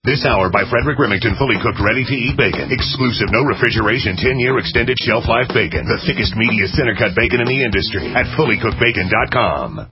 This hour by Frederick Remington, fully cooked, ready-to-eat bacon. Exclusive, no refrigeration, 10-year extended shelf life bacon. The thickest, meatiest center-cut bacon in the industry at fullycookedbacon.com.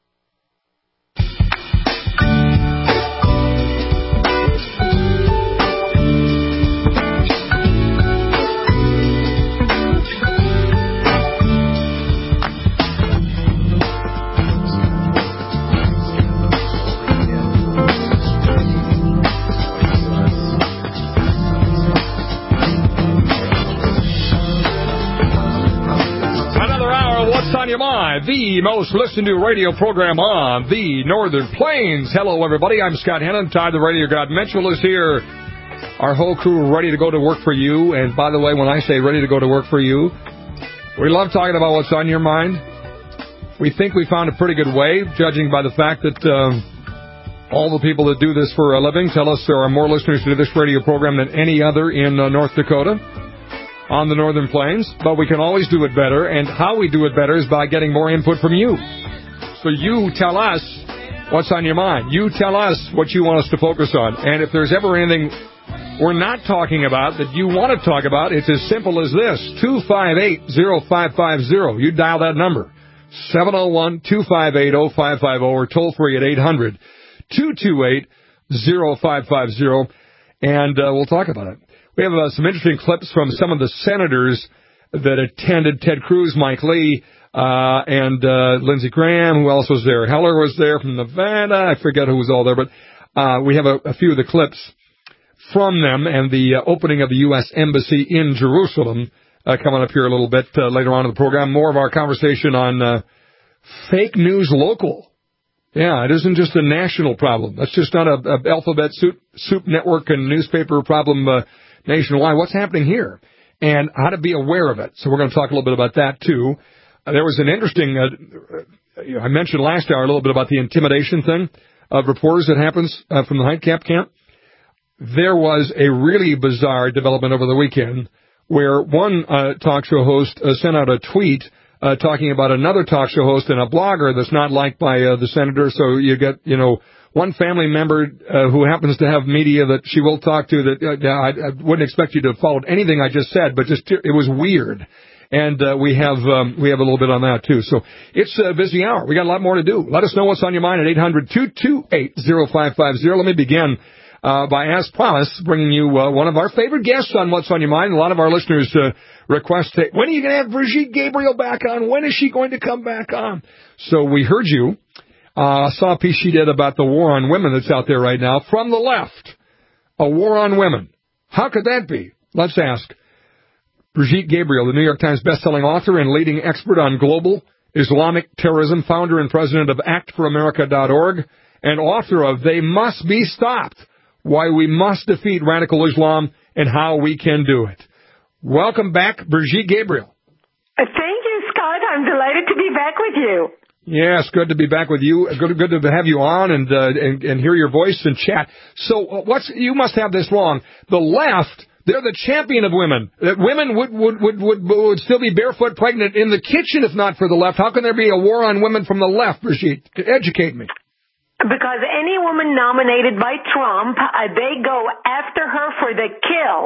On your mind, the most listened to radio program on the Northern Plains. Hello, everybody. I'm Scott Hennon. Ty, the Radio God Mitchell, is here. Our whole crew ready to go to work for you. And by the way, when I say ready to go to work for you, we love talking about what's on your mind. We think we found a pretty good way, judging by the fact that all the people that do this for a living tell us there are more listeners to this radio program than any other in North Dakota on the Northern Plains, but we can always do it better, and how we do it better is by getting more input from you. So you tell us what's on your mind. You tell us what you want us to focus on, and if there's ever anything we're not talking about that you want to talk about, it's as simple as this, 258-0550. You dial that number, 701-258-0550, or toll free at 800-228-0550, and we'll talk about it. We have some interesting clips from some of the senators that attended. Ted Cruz, Mike Lee, and Lindsey Graham. Who else was there? Heller was there from Nevada. I forget who was all there, but we have a few of the clips from them and the opening of the U.S. Embassy in Jerusalem coming up here a little bit later on in the program. More of our conversation on fake news local. Yeah, it isn't just a national problem. That's just not a alphabet soup network and newspaper problem nationwide. What's happening here and how to be aware of it. So we're going to talk a little bit about that, too. There was an interesting, I mentioned last hour a little bit about the intimidation thing of reporters that happens from the Heitkamp camp. There was a really bizarre development over the weekend where one talk show host sent out a tweet talking about another talk show host and a blogger that's not liked by the senator. So you get, one family member who happens to have media that she will talk to that I wouldn't expect you to have followed anything I just said, but just it was weird. And we have a little bit on that, too. So it's a busy hour. We got a lot more to do. Let us know what's on your mind at 800-228-0550. Let me begin by, as promised, bringing you one of our favorite guests on What's on Your Mind. A lot of our listeners request, when are you going to have Brigitte Gabriel back on? When is she going to come back on? So we heard you. Saw a piece she did about the war on women that's out there right now from the left. A war on women. How could that be? Let's ask. Brigitte Gabriel, the New York Times bestselling author and leading expert on global Islamic terrorism, founder and president of ActForAmerica.org, and author of They Must Be Stopped, Why We Must Defeat Radical Islam and How We Can Do It. Welcome back, Brigitte Gabriel. Thank you, Scott. I'm delighted to be back with you. Yes, good to be back with you. Good to have you on and hear your voice and chat. So you must have this wrong. The left, they're the champion of women. That women would still be barefoot pregnant in the kitchen if not for the left. How can there be a war on women from the left, Brigitte? Educate me. Because any woman nominated by Trump, they go after her for the kill.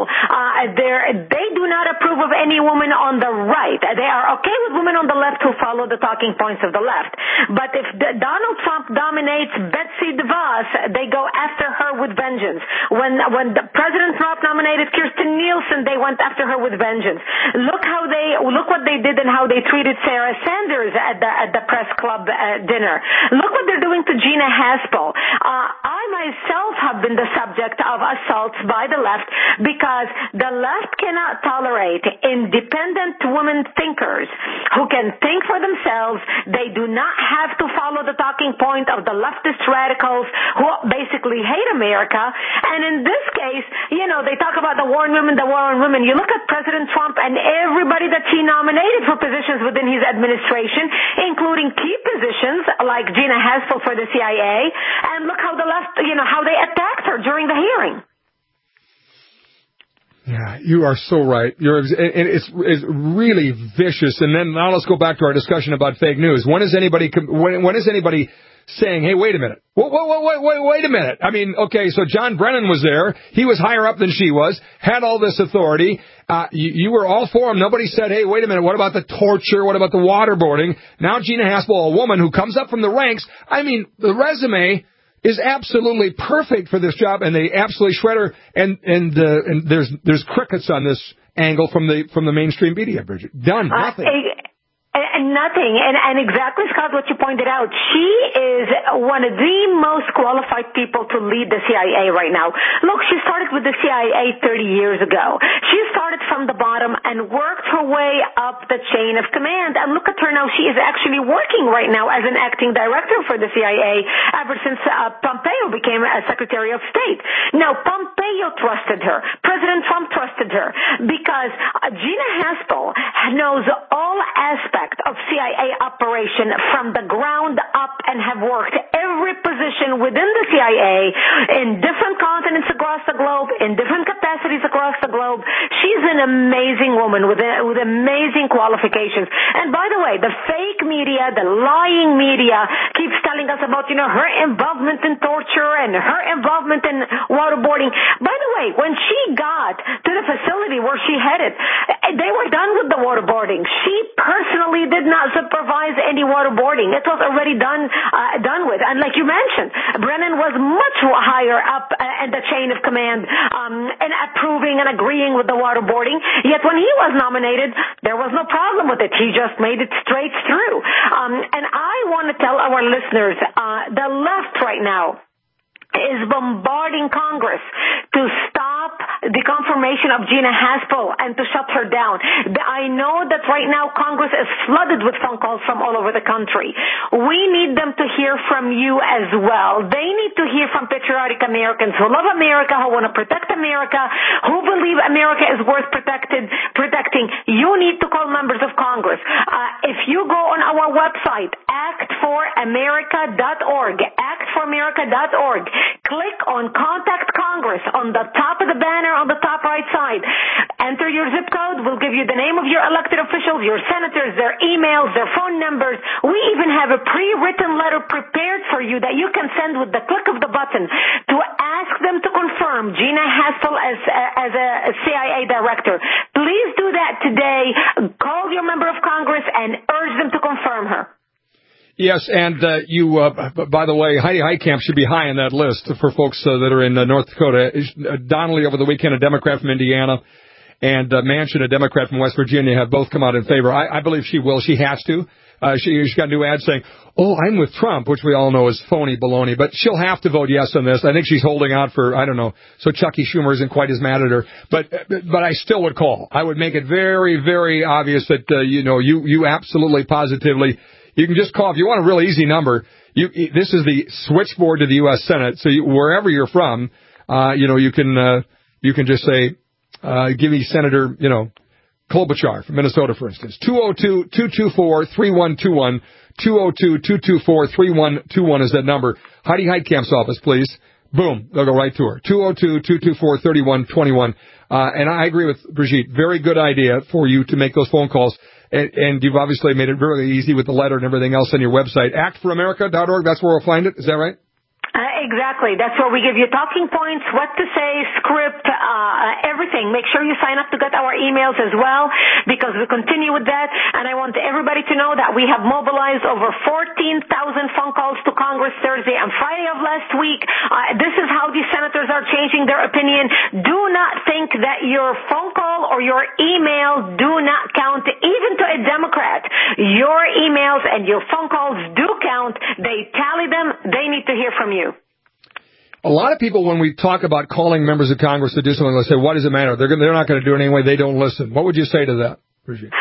They do not approve of any woman on the right. They are okay with women on the left who follow the talking points of the left. But if Donald Trump dominates Betsy DeVos, they go after her with vengeance. When President Trump nominated Kirstjen Nielsen, they went after her with vengeance. Look what they did and how they treated Sarah Sanders at the press club dinner. Look what they're doing to Gina Haspel. I myself have been the subject of assaults by the left because the left cannot tolerate independent women thinkers who can think for themselves. They do not have to follow the talking point of the leftist radicals who basically hate America. And in this case, they talk about the war on women, the war on women. You look at President Trump and everybody that he nominated for positions within his administration, including key positions like Gina Haspel for the CIA, and look how the left, how they attacked her during the hearing. Yeah, you are so right. It's really vicious. And then now let's go back to our discussion about fake news. When is anybody saying, hey, wait a minute. Wait a minute. I mean, okay, so John Brennan was there. He was higher up than she was, had all this authority. You were all for him. Nobody said, hey, wait a minute, what about the torture? What about the waterboarding? Now Gina Haspel, a woman who comes up from the ranks. I mean, the resume is absolutely perfect for this job, and they absolutely shred her. And there's crickets on this angle from the mainstream media, Bridget. Done. Nothing. Nothing. And exactly, Scott, what you pointed out. She is one of the most qualified people to lead the CIA right now. Look, she started with the CIA 30 years ago. She started from the bottom and worked her way up the chain of command. And look at her now. She is actually working right now as an acting director for the CIA ever since Pompeo became a Secretary of State. Now, Pompeo trusted her. President Trump trusted her because Gina Haspel knows all aspects of CIA operation from the ground up and have worked every position within the CIA in different continents across the globe, in different capacities across the globe. She's an amazing woman with amazing qualifications. And by the way, the fake media, the lying media keeps telling us about, her involvement in torture and her involvement in waterboarding. By the way, when she got to the facility where she headed, they were done with the waterboarding. She personally did not supervise any waterboarding. It was already done with. And like you mentioned, Brennan was much higher up in the chain of command and approving and agreeing with the waterboarding. Yet when he was nominated, there was no problem with it. He just made it straight through. And I want to tell our listeners, the left right now is bombarding Congress to stop the confirmation of Gina Haspel and to shut her down. I know that right now Congress is flooded with phone calls from all over the country. We need them to hear from you as well. They need to hear from patriotic Americans who love America, who want to protect America, who believe America is worth protecting. You need to call members of Congress. If you go on our website, actforamerica.org, actforamerica.org, click on Contact Congress on the top of the banner on the top right side. Enter your zip code. We'll give you the name of your elected officials, your senators, their emails, their phone numbers. We even have a pre-written letter prepared for you that you can send with the click of the button to ask them to confirm Gina Haspel as a CIA director. Please do that today. Call your member of Congress and urge them to confirm her. Yes, and by the way, Heidi Heitkamp should be high on that list for folks that are in North Dakota. Donnelly over the weekend, a Democrat from Indiana, and Manchin, a Democrat from West Virginia, have both come out in favor. I believe she will. She has to. She's got a new ad saying, I'm with Trump, which we all know is phony baloney, but she'll have to vote yes on this. I think she's holding out for, I don't know, so Chucky Schumer isn't quite as mad at her. But I still would call. I would make it very, very obvious that, you absolutely, positively, you can just call. If you want a real easy number, this is the switchboard to the U.S. Senate. So wherever you're from, you can just say, give me Senator, Klobuchar from Minnesota, for instance. 202-224-3121. 202-224-3121 is that number. Heidi Heitkamp's office, please. Boom. They'll go right to her. 202-224-3121. And I agree with Brigitte. Very good idea for you to make those phone calls. And you've obviously made it really easy with the letter and everything else on your website. actforamerica.org, that's where we'll find it. Is that right? Exactly. That's where we give you talking points, what to say, script, everything. Make sure you sign up to get our emails as well, because we continue with that. And I want everybody to know that we have mobilized over 14,000 phone calls to Congress Thursday and Friday of last week. This is how these senators are changing their opinion. Do not think that your phone call or your email do not count, even to a Democrat. Your emails and your phone calls do count. They tally them. They need to hear from you. A lot of people, when we talk about calling members of Congress to do something, they say, what does it matter? They're not going to do it anyway. They don't listen. What would you say to that, Brigitte? Oh,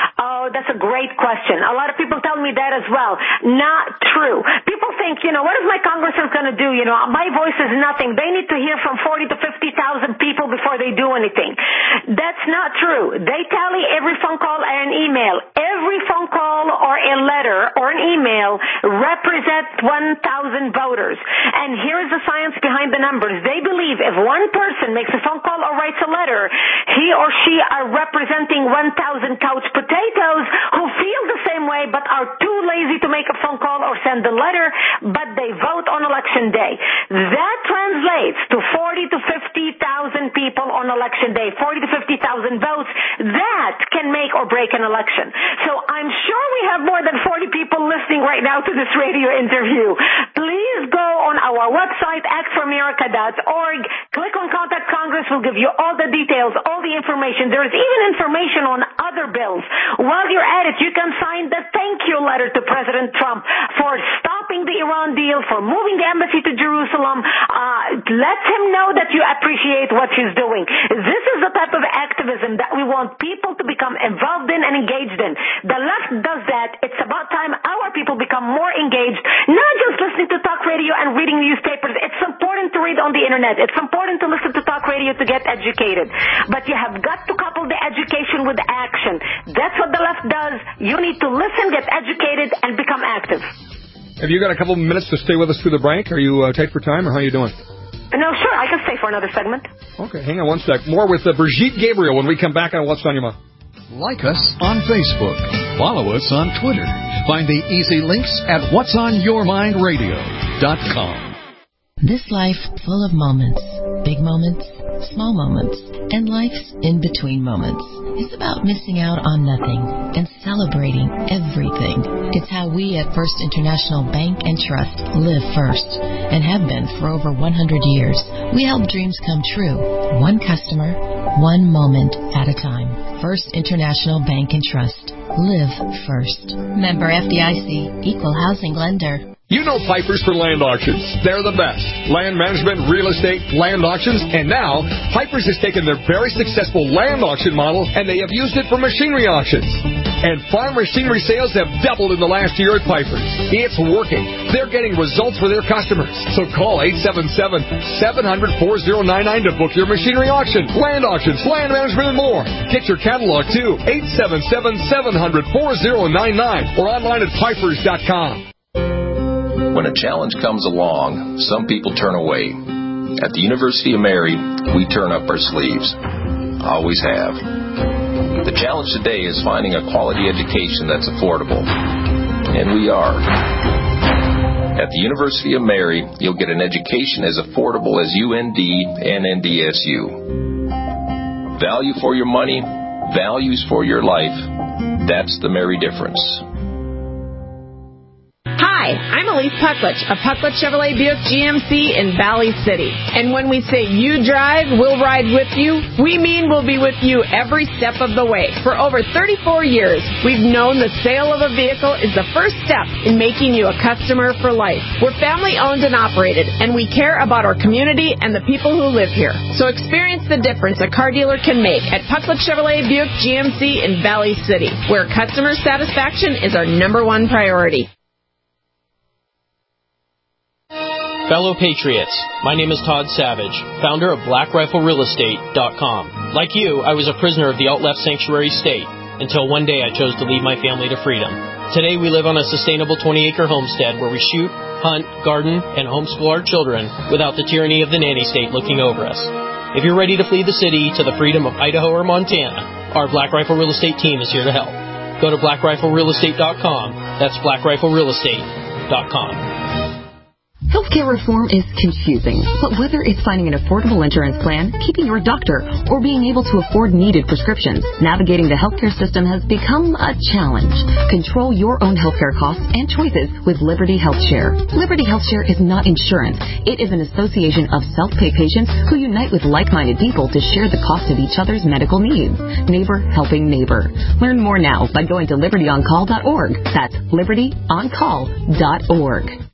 that's a great question. A lot of people tell me that as well. Not true. People think, what is my congressman going to do? My voice is nothing. They need to hear from 40 to 50,000 people before they do anything. That's not true. They tally every phone call and an email. Every phone call or a letter or an email represents 1,000 voters. And here's the science behind the numbers. They believe if one person makes a phone call or writes a letter, he or she are representing 1,000 couch potatoes who feel the same way but are too lazy to make a phone call or send a letter, but they vote on election day. That translates to 40 to 50,000 people on election day, 40 to 50,000 votes. That can make or break an election. So I'm sure we have more than 40 people listening right now to this radio interview. Please go on our website, actforamerica.org. Click on Contact Congress. We'll give you all the details, all the information. There is even information on other bills. While you're at it, you can sign the thank you letter to President Trump for stopping the Iran deal, for moving the embassy to Jerusalem. Let him know that you appreciate what he's doing. This is the type of activism that we want people to become involved in and engaged in. The left does that. It's about time our people become more engaged, not just listening to talk radio and reading newspapers. It's important to read on the internet. It's important to listen to talk radio to get educated. But you have got to couple the education with action. That's what the left does. You need to listen, get educated, and become active. Have you got a couple of minutes to stay with us through the break? Are you tight for time, or how are you doing? No, sure. I can stay for another segment. Okay, hang on one sec. More with Brigitte Gabriel when we come back on What's on Your Mind. Like us on Facebook. Follow us on Twitter. Find the easy links at whatsonyourmindradio.com. This life full of moments, big moments, small moments, and life's in-between moments. It's about missing out on nothing and celebrating everything. It's how we at First International Bank and Trust live first and have been for over 100 years. We help dreams come true, one customer, one moment at a time. First International Bank and Trust. Live first. Member FDIC, Equal Housing Lender. You know Pipers for Land Auctions. They're the best. Land management, real estate, land auctions, and now Pipers has taken their very successful land auction model and they have used it for machinery auctions. And farm machinery sales have doubled in the last year at Pipers. It's working. They're getting results for their customers. So call 877-700-4099 to book your machinery auction, land auctions, land management, and more. Get your catalog too. 877-700-4099 or online at pipers.com. When a challenge comes along, some people turn away. At the University of Mary, we turn up our sleeves. Always have. The challenge today is finding a quality education that's affordable. And we are. At the University of Mary, you'll get an education as affordable as UND and NDSU. Value for your money, values for your life. That's the Mary difference. Hi, I'm Elise Pucklich of Pucklich Chevrolet Buick GMC in Valley City. And when we say you drive, we'll ride with you, we mean we'll be with you every step of the way. For over 34 years, we've known the sale of a vehicle is the first step in making you a customer for life. We're family owned and operated, and we care about our community and the people who live here. So experience the difference a car dealer can make at Pucklich Chevrolet Buick GMC in Valley City, where customer satisfaction is our number one priority. Fellow Patriots, my name is Todd Savage, founder of BlackRifleRealEstate.com. Like you, I was a prisoner of the out-left sanctuary state until one day I chose to lead my family to freedom. Today we live on a sustainable 20-acre homestead where we shoot, hunt, garden, and homeschool our children without the tyranny of the nanny state looking over us. If you're ready to flee the city to the freedom of Idaho or Montana, our Black Rifle Real Estate team is here to help. Go to BlackRifleRealEstate.com. That's BlackRifleRealEstate.com. Healthcare reform is confusing, but whether it's finding an affordable insurance plan, keeping your doctor, or being able to afford needed prescriptions, navigating the healthcare system has become a challenge. Control your own healthcare costs and choices with Liberty HealthShare. Liberty HealthShare is not insurance. It is an association of self-pay patients who unite with like-minded people to share the cost of each other's medical needs. Neighbor helping neighbor. Learn more now by going to libertyoncall.org. That's libertyoncall.org.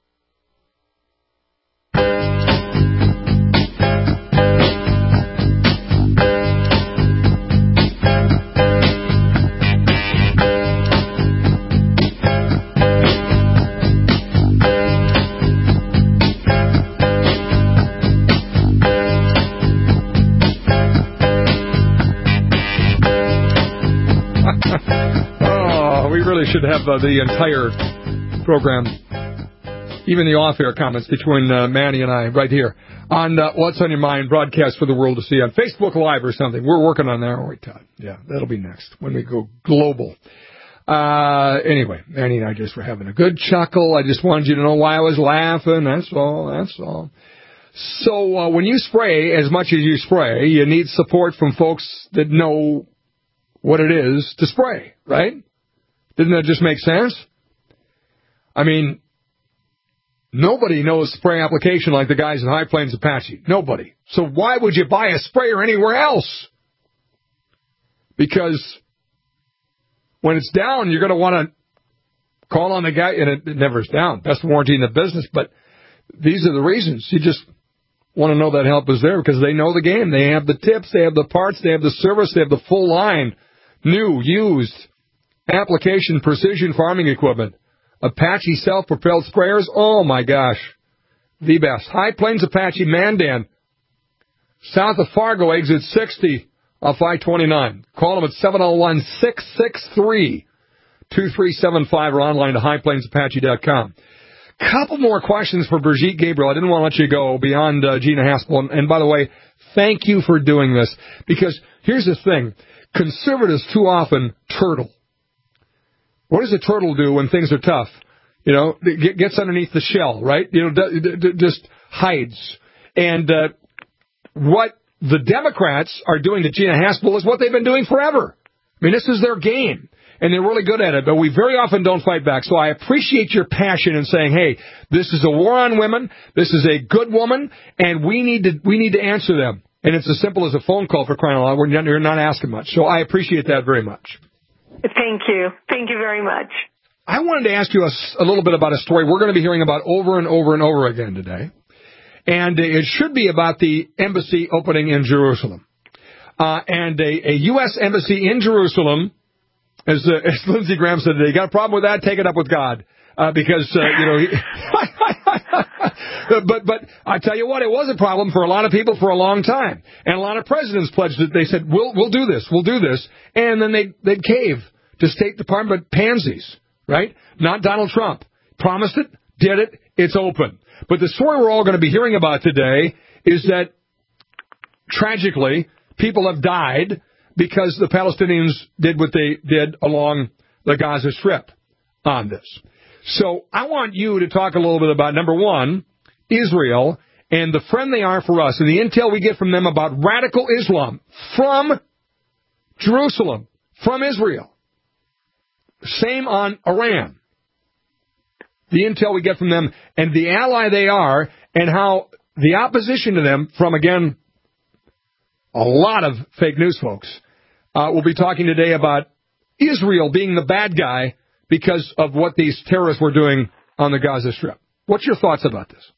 really should have the entire program, even the off-air comments between Manny and I right here on What's on Your Mind broadcast for the world to see on Facebook Live or something. We're working on that, aren't we, Todd? Yeah, that'll be next when we go global. Anyway, Manny and I just were having a good chuckle. I just wanted you to know why I was laughing. That's all. So when you spray as much as you spray, you need support from folks that know what it is to spray, right? Didn't that just make sense? I mean, nobody knows spray application like the guys at High Plains Apache. Nobody. So why would you buy a sprayer anywhere else? Because when it's down, you're going to want to call on the guy, and it never is down. Best warranty in the business, but these are the reasons. You just want to know that help is there because they know the game. They have the tips, they have the parts, they have the service, they have the full line. New, used, application, precision farming equipment. Apache self-propelled sprayers, oh my gosh, the best. High Plains Apache, Mandan, south of Fargo, exit 60 off I-29. Call them at 701-663-2375 or online to highplainsapache.com. Couple more questions for Brigitte Gabriel. I didn't want to let you go beyond Gina Haspel. And by the way, thank you for doing this because here's the thing. Conservatives too often turtle. What does a turtle do when things are tough? You know, it gets underneath the shell, right? You know, just hides. And what the Democrats are doing to Gina Haspel is what they've been doing forever. I mean, this is their game, and they're really good at it, but we very often don't fight back. So I appreciate your passion in saying, hey, this is a war on women, this is a good woman, and we need to answer them. And it's as simple as a phone call for crying out loud. You're not asking much. So I appreciate that very much. Thank you. Thank you very much. I wanted to ask you a little bit about a story we're going to be hearing about over and over and over again today. And it should be about the embassy opening in Jerusalem. And a U.S. embassy in Jerusalem, as Lindsey Graham said today, you got a problem with that? Take it up with God. Because, but I tell you what, it was a problem for a lot of people for a long time. And a lot of presidents pledged it. They said, we'll do this. And then they'd cave to State Department pansies, right? Not Donald Trump. Promised it, did it, it's open. But the story we're all going to be hearing about today is that, tragically, people have died because the Palestinians did what they did along the Gaza Strip on this. So I want you to talk a little bit about, number one, Israel and the friend they are for us and the intel we get from them about radical Islam from Jerusalem, from Israel. Same on Iran. The intel we get from them and the ally they are and how the opposition to them from, again, a lot of fake news folks, we'll be talking today about Israel being the bad guy because of what these terrorists were doing on the Gaza Strip. What's your thoughts about this?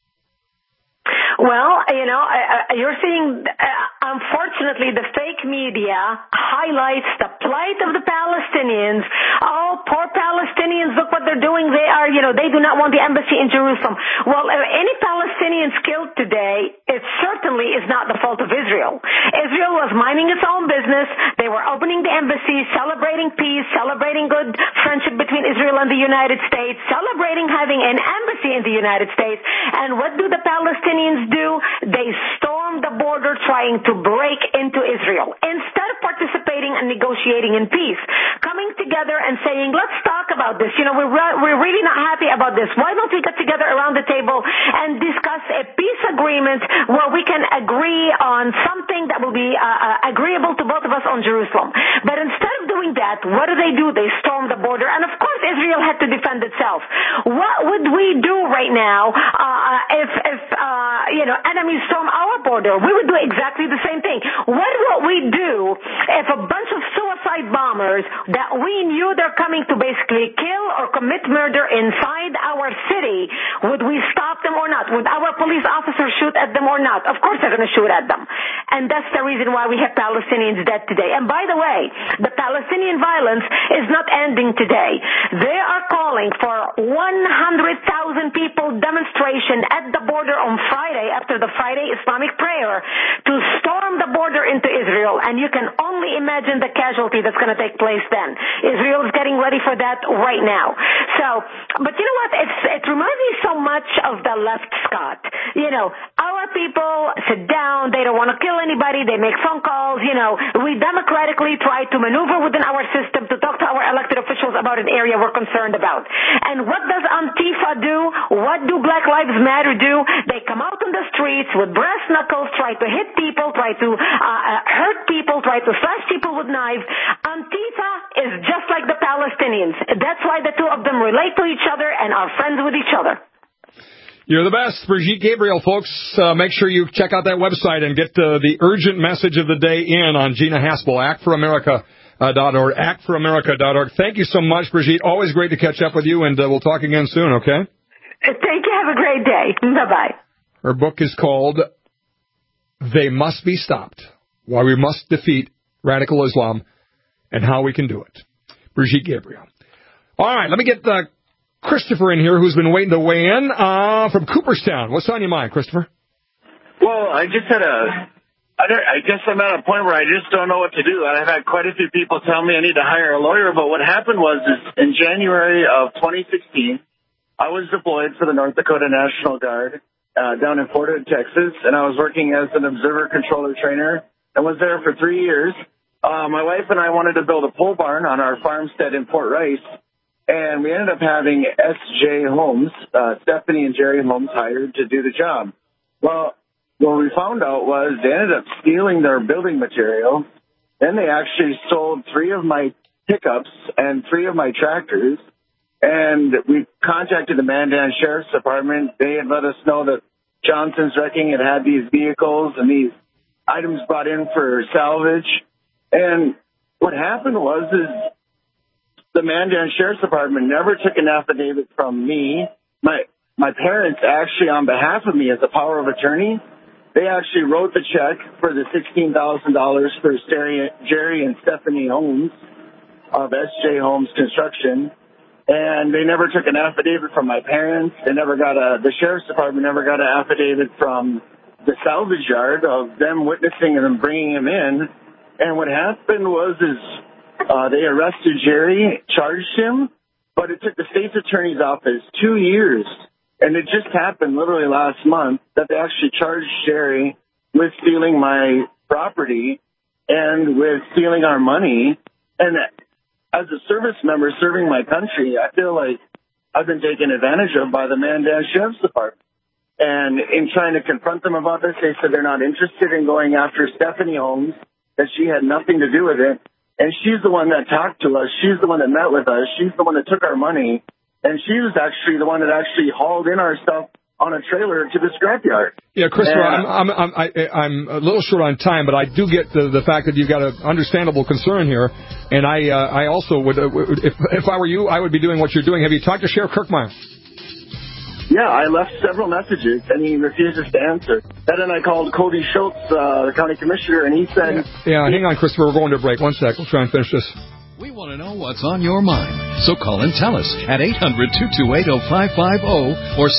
Well, you're seeing, unfortunately, the fake media highlights the plight of the Palestinians. Oh, poor Palestinians, look what they're doing. They do not want the embassy in Jerusalem. Well, any Palestinians killed today, it certainly is not the fault of Israel. Israel was minding its own business. They were opening the embassy, celebrating peace, celebrating good friendship between Israel and the United States, celebrating having an embassy in the United States. And what do the Palestinians do? They storm the border trying to break into Israel. Instead of participating and negotiating in peace, coming together and saying, let's talk about this. We're really not happy about this. Why don't we get together around the table and discuss a peace agreement where we can agree on something that will be agreeable to both of us on Jerusalem? But instead of doing that, what do? They storm the border. And of course, Israel had to defend itself. What would we do right now if enemies storm our border? We would do exactly the same thing. What would we do if a bunch of suicide bombers that we knew they're coming to basically kill or commit murder inside our city, would we stop them or not? Would our police officers shoot at them or not? Of course they're going to shoot at them. And that's the reason why we have Palestinians dead today. And by the way, the Palestinian violence is not ending today. They are calling for 100,000 people demonstration at the border on Friday after the Friday Islamic prayer to storm the border border into Israel, and you can only imagine the casualty that's going to take place then. Israel is getting ready for that right now. So, but you know what? It reminds me so much of the left, Scott. You know, our people sit down, they don't want to kill anybody, they make phone calls, you know, we democratically try to maneuver within our system to talk to our elected officials about an area we're concerned about. And what does Antifa do? What do Black Lives Matter do? They come out on the streets with brass knuckles, try to hit people, try to hurt people, try to slash people with knives. Antifa is just like the Palestinians. That's why the two of them relate to each other and are friends with each other. You're the best, Brigitte Gabriel, folks. Make sure you check out that website and get the urgent message of the day in on Gina Haspel, actforamerica.org, actforamerica.org. Thank you so much, Brigitte. Always great to catch up with you, and we'll talk again soon, okay? Thank you. Have a great day. Bye-bye. Her book is called They Must Be Stopped, Why We Must Defeat Radical Islam and How We Can Do It. Brigitte Gabriel. All right, let me get Christopher in here, who's been waiting to weigh in from Cooperstown. What's on your mind, Christopher? Well, I just had I guess I'm at a point where I just don't know what to do. I've had quite a few people tell me I need to hire a lawyer, but what happened was in January of 2016, I was deployed for the North Dakota National Guard down in Fort Hood, Texas, and I was working as an observer controller trainer and was there for 3 years. My wife and I wanted to build a pole barn on our farmstead in Fort Rice, and we ended up having S.J. Holmes, Stephanie and Jerry Holmes, hired to do the job. Well, what we found out was they ended up stealing their building material. Then they actually sold 3 of my pickups and 3 of my tractors. And we contacted the Mandan Sheriff's Department. They had let us know that Johnson's Wrecking had these vehicles and these items brought in for salvage. And what happened was the Mandan Sheriff's Department never took an affidavit from me. My parents actually, on behalf of me as a power of attorney, they actually wrote the check for the $16,000 for Jerry and Stephanie Holmes of S.J. Holmes Construction. And they never took an affidavit from my parents. They never got the Sheriff's Department never got an affidavit from the salvage yard of them witnessing and bringing him in. And what happened was they arrested Jerry, charged him, but it took the state's attorney's office 2 years. And it just happened literally last month that they actually charged Jerry with stealing my property and with stealing our money. And as a service member serving my country, I feel like I've been taken advantage of by the Mandan Sheriff's Department. And in trying to confront them about this, they said they're not interested in going after Stephanie Holmes, that she had nothing to do with it. And she's the one that talked to us. She's the one that met with us. She's the one that took our money. And she was actually the one that actually hauled in our stuff on a trailer to the scrapyard. Yeah, Christopher, I'm a little short on time, but I do get the fact that you've got an understandable concern here. And I also would, if I were you, I would be doing what you're doing. Have you talked to Sheriff Kirkmeyer? Yeah, I left several messages, and he refuses to answer. Then I called Cody Schultz, the county commissioner, and he said... Yeah, hang on, Christopher. We're going to a break. One sec. We'll try and finish this. We want to know what's on your mind. So call and tell us at 800-228-0550 or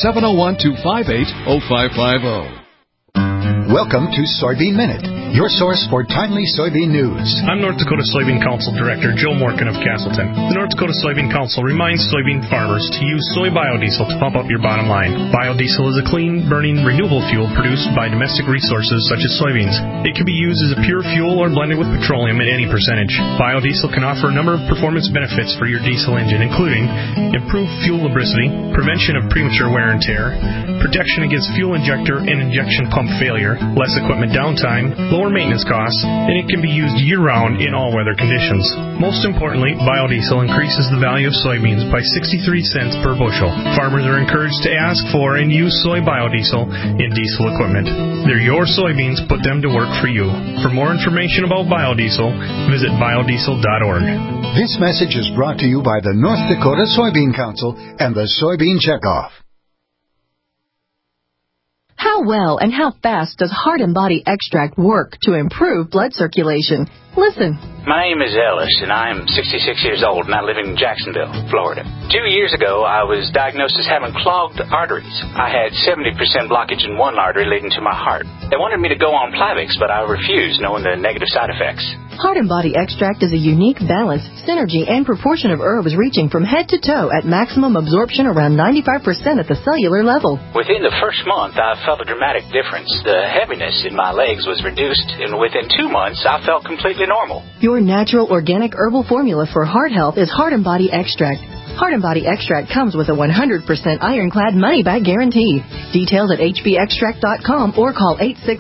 701-258-0550. Welcome to Soybean Minute, your source for timely soybean news. I'm North Dakota Soybean Council Director Joe Morkin of Castleton. The North Dakota Soybean Council reminds soybean farmers to use soy biodiesel to pump up your bottom line. Biodiesel is a clean, burning, renewable fuel produced by domestic resources such as soybeans. It can be used as a pure fuel or blended with petroleum at any percentage. Biodiesel can offer a number of performance benefits for your diesel engine, including improved fuel lubricity, prevention of premature wear and tear, protection against fuel injector and injection pump failure, less equipment downtime, lower maintenance costs, and it can be used year-round in all weather conditions. Most importantly, biodiesel increases the value of soybeans by 63 cents per bushel. Farmers are encouraged to ask for and use soy biodiesel in diesel equipment. They're your soybeans, put them to work for you. For more information about biodiesel, visit biodiesel.org. This message is brought to you by the North Dakota Soybean Council and the Soybean Checkoff. How How well and how fast does Heart and Body Extract work to improve blood circulation? Listen. My name is Ellis, and I am 66 years old, and I live in Jacksonville, Florida. 2 years ago, I was diagnosed as having clogged arteries. I had 70% blockage in one artery leading to my heart. They wanted me to go on Plavix, but I refused, knowing the negative side effects. Heart and Body Extract is a unique balance, synergy, and proportion of herbs reaching from head to toe at maximum absorption around 95% at the cellular level. Within the first month, I felt a dramatic difference. The heaviness in my legs was reduced, and within 2 months, I felt completely normal. Your natural organic herbal formula for heart health is Heart and Body Extract. Heart and Body Extract comes with a 100% ironclad money-back guarantee. Details at hbextract.com or call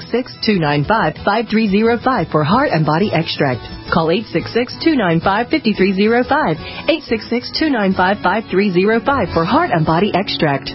866-295-5305 for Heart and Body Extract. Call 866-295-5305, 866-295-5305 for Heart and Body Extract.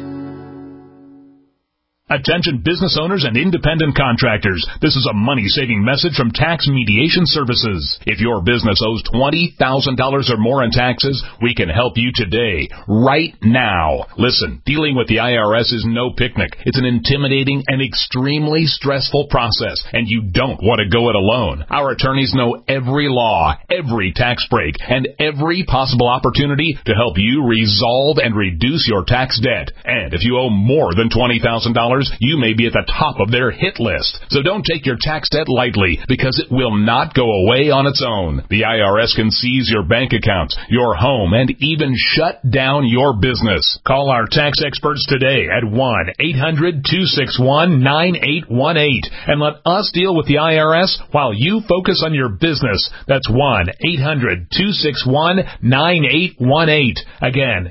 Attention business owners and independent contractors. This is a money-saving message from Tax Mediation Services. If your business owes $20,000 or more in taxes, we can help you today, right now. Listen, dealing with the IRS is no picnic. It's an intimidating and extremely stressful process, and you don't want to go it alone. Our attorneys know every law, every tax break, and every possible opportunity to help you resolve and reduce your tax debt. And if you owe more than $20,000, you may be at the top of their hit list. So don't take your tax debt lightly, because it will not go away on its own. The IRS can seize your bank accounts, your home, and even shut down your business. Call our tax experts today at 1-800-261-9818 and let us deal with the IRS while you focus on your business. That's 1-800-261-9818. Again,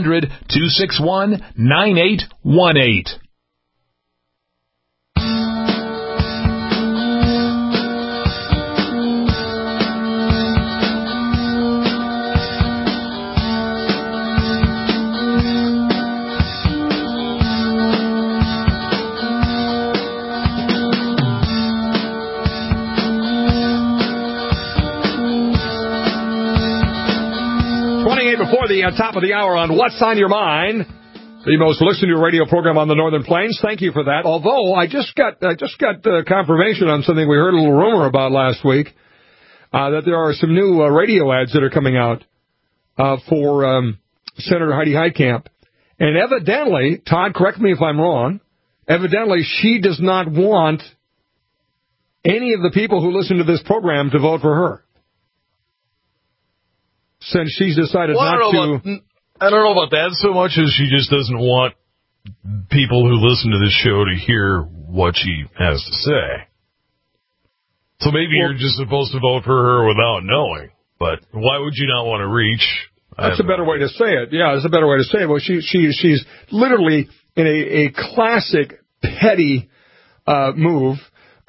800-261-9818. 28 before the top of the hour on What's on Your Mind, the most listened to radio program on the Northern Plains. Thank you for that. Although I just got confirmation on something we heard a little rumor about last week, that there are some new radio ads that are coming out for Senator Heidi Heitkamp. And evidently, Todd, correct me if I'm wrong, evidently she does not want any of the people who listen to this program to vote for her, since she's decided not to. I don't know about that so much as she just doesn't want people who listen to this show to hear what she has to say. So maybe you're just supposed to vote for her without knowing. But why would you not want to reach? That's a better way to say it. Yeah, that's a better way to say it. Well, she's literally in a classic petty move,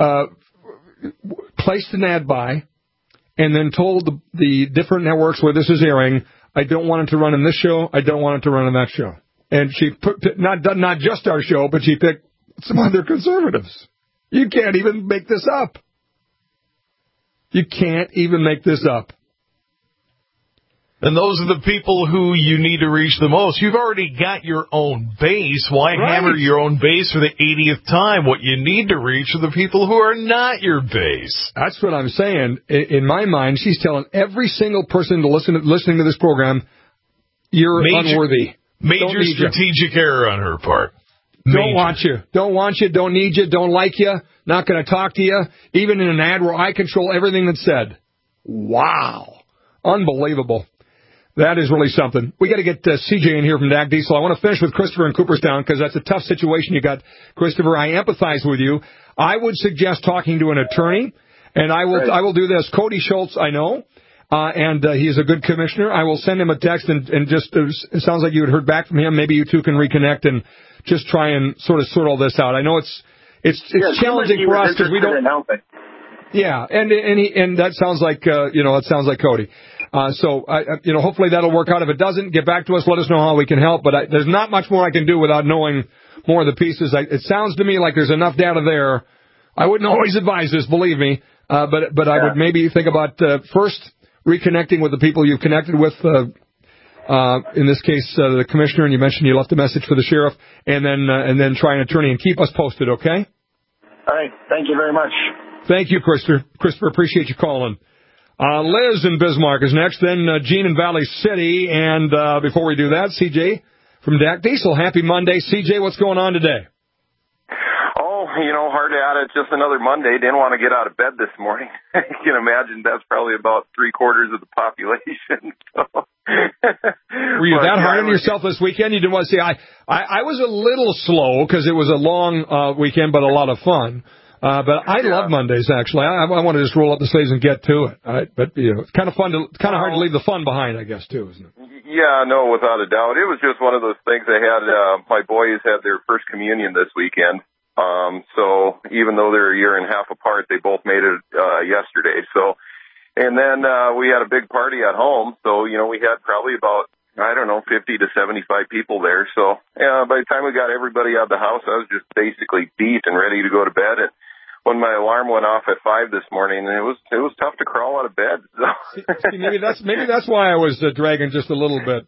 placed an ad by, and then told the different networks where this is airing, I don't want it to run in this show, I don't want it to run in that show. And she put not just our show, but she picked some other conservatives. You can't even make this up. You can't even make this up. And those are the people who you need to reach the most. You've already got your own base. Why hammer your own base for the 80th time? What you need to reach are the people who are not your base. That's what I'm saying. In my mind, she's telling every single person listening to this program, you're unworthy. Major strategic error on her part. Don't want you. Don't want you. Don't need you. Don't like you. Not going to talk to you. Even in an ad where I control everything that's said. Wow. Unbelievable. That is really something. We got to get CJ in here from DAC Diesel. I want to finish with Christopher in Cooperstown because that's a tough situation you got, Christopher. I empathize with you. I would suggest talking to an attorney, and I will do this. Cody Schultz, I know, and he's a good commissioner. I will send him a text and just it sounds like you had heard back from him. Maybe you two can reconnect and just try and sort all this out. I know it's challenging for us because we don't. Yeah, and that sounds like Cody. So hopefully that'll work out. If it doesn't, get back to us. Let us know how we can help. But there's not much more I can do without knowing more of the pieces. It sounds to me like there's enough data there. I wouldn't always advise this, believe me. But I would maybe think about first reconnecting with the people you've connected with in this case, the commissioner, and you mentioned you left a message for the sheriff, and then try an attorney and keep us posted, okay? All right. Thank you very much. Thank you, Christopher. Christopher, appreciate you calling. Liz in Bismarck is next, then Gene in Valley City, and before we do that, CJ from DAC Diesel. Happy Monday. CJ, what's going on today? Oh, hard at it. Just another Monday. Didn't want to get out of bed this morning. You can imagine that's probably about 3/4 of the population. So. Were you that hard on yourself this weekend? You didn't want to say, I was a little slow because it was a long weekend, but a lot of fun. But I love Mondays, actually. I want to just roll up the sleeves and get to it. But, it's kind of hard to leave the fun behind, I guess, too, isn't it? Yeah, no, without a doubt. It was just one of those things. I had, my boys had their first communion this weekend. So even though they're a year and a half apart, they both made it, yesterday. So, and then, we had a big party at home. So, we had probably about, 50 to 75 people there. So, by the time we got everybody out of the house, I was just basically beat and ready to go to bed. And when my alarm went off at 5 this morning, it was tough to crawl out of bed. So. See, maybe that's why I was dragging just a little bit.